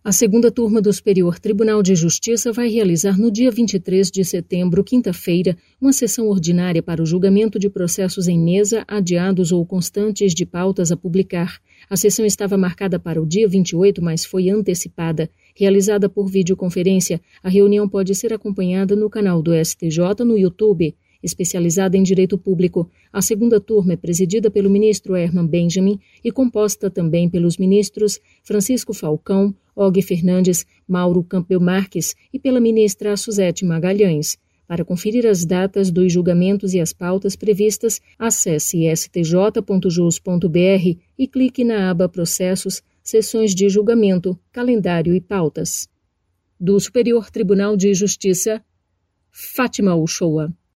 A segunda turma do Superior Tribunal de Justiça vai realizar no dia 23 de setembro, quinta-feira, uma sessão ordinária para o julgamento de processos em mesa, adiados ou constantes de pautas a publicar. A sessão estava marcada para o dia 28, mas foi antecipada. Realizada por videoconferência, a reunião pode ser acompanhada no canal do STJ no YouTube. Especializada em direito público, a segunda turma é presidida pelo ministro Herman Benjamin e composta também pelos ministros Francisco Falcão, Og Fernandes, Mauro Campbell Marques e pela ministra Suzete Magalhães. Para conferir as datas dos julgamentos e as pautas previstas, acesse stj.jus.br e clique na aba Processos, Sessões de Julgamento, Calendário e Pautas. Do Superior Tribunal de Justiça, Fátima Uchoa.